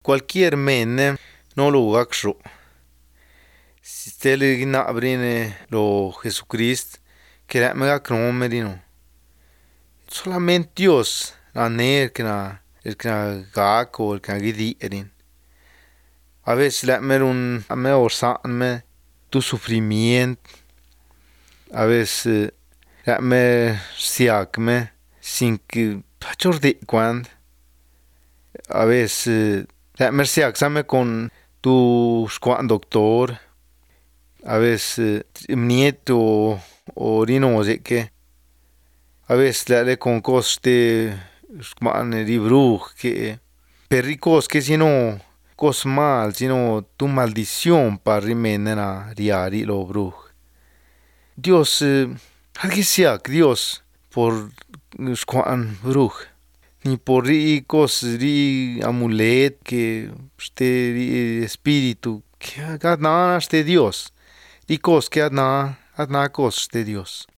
cualquier men no lo gakxo. Si tele gina abrine lo Jesucrist, que la mega cromerino. Solamente Dios, el que na gaco, el que na gidi erin. A veces la merun, a me orsanme, tu sufrimiento. A veces la me siakme, sin que pachor de cuando. A veces la me siaksame con tu squan doctor. A veces nieto o rino de que. A veces la le con coste squan di bruj que. Perricos que si no cos mal, sino tu maldición para rimenena riari lo bruj. Dios, alguien sea Dios por squan bruj. Ni por ri cos ri amulet que este ri espíritu que adna este Dios. Ri cos que adna cos de Dios.